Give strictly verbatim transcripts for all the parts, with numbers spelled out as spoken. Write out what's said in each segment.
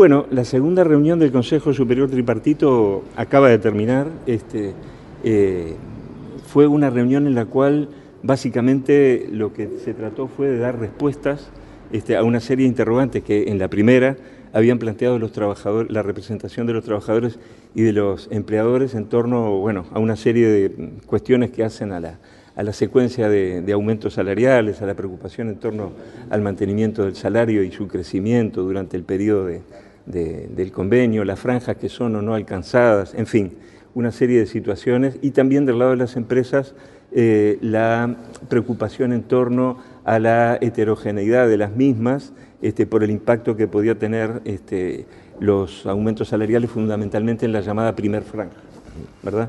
Bueno, la segunda reunión del Consejo Superior Tripartito acaba de terminar. Este, eh, fue una reunión en la cual básicamente lo que se trató fue de dar respuestas este, a una serie de interrogantes que en la primera habían planteado los trabajadores, la representación de los trabajadores y de los empleadores en torno, bueno, a una serie de cuestiones que hacen a la, a la secuencia de, de aumentos salariales, a la preocupación en torno al mantenimiento del salario y su crecimiento durante el periodo de, de, del convenio, las franjas que son o no alcanzadas, en fin, una serie de situaciones, y también del lado de las empresas eh, la preocupación en torno a la heterogeneidad de las mismas este, por el impacto que podía tener este, los aumentos salariales fundamentalmente en la llamada primer franja, ¿verdad?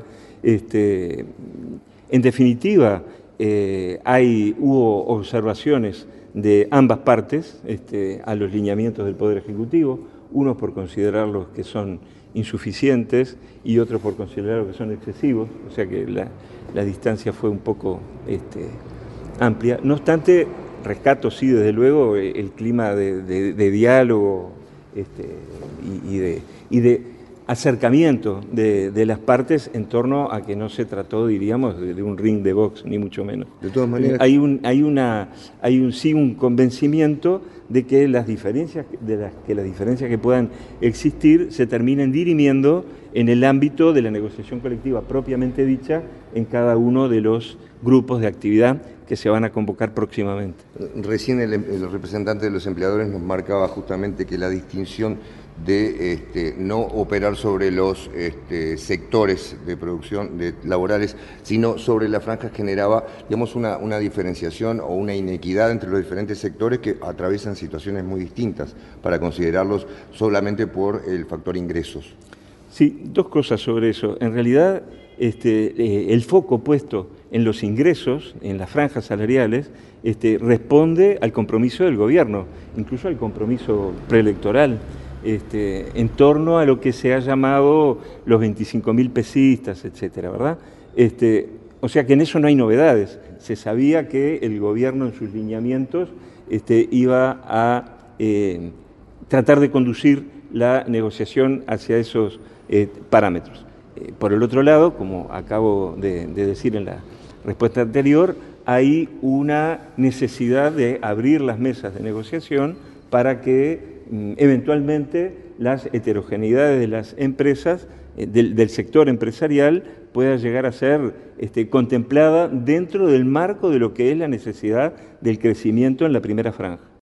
Este, en definitiva, eh, hay, hubo observaciones de ambas partes este, a los lineamientos del Poder Ejecutivo, unos por considerarlos que son insuficientes y otros por considerarlos que son excesivos, o sea que la, la distancia fue un poco este, amplia. No obstante, rescato sí, desde luego, el clima de, de, de diálogo este, y, y, de, y de acercamiento de, de las partes en torno a que no se trató, diríamos, de, de un ring de box, ni mucho menos. De todas maneras, hay un, hay una, hay un sí un convencimiento de que las diferencias, de las que las diferencias que puedan existir se terminen dirimiendo en el ámbito de la negociación colectiva propiamente dicha en cada uno de los grupos de actividad que se van a convocar próximamente. Recién el, el representante de los empleadores nos marcaba justamente que la distinción de este, no operar sobre los este, sectores de producción de, laborales, sino sobre las franjas generaba, digamos, una, una diferenciación o una inequidad entre los diferentes sectores que atraviesan situaciones muy distintas para considerarlos solamente por el factor ingresos. Sí, dos cosas sobre eso. En realidad, este, eh, el foco puesto en los ingresos, en las franjas salariales, este, responde al compromiso del gobierno, incluso al compromiso preelectoral, este, en torno a lo que se ha llamado los veinticinco mil pesistas, etcétera, ¿verdad? Este, o sea que en eso no hay novedades. Se sabía que el gobierno en sus lineamientos este, iba a eh, tratar de conducir la negociación hacia esos eh, parámetros. Eh, por el otro lado, como acabo de, de decir en la respuesta anterior, hay una necesidad de abrir las mesas de negociación para que mm, eventualmente las heterogeneidades de las empresas, eh, del, del sector empresarial, pueda llegar a ser este, contemplada dentro del marco de lo que es la necesidad del crecimiento en la primera franja.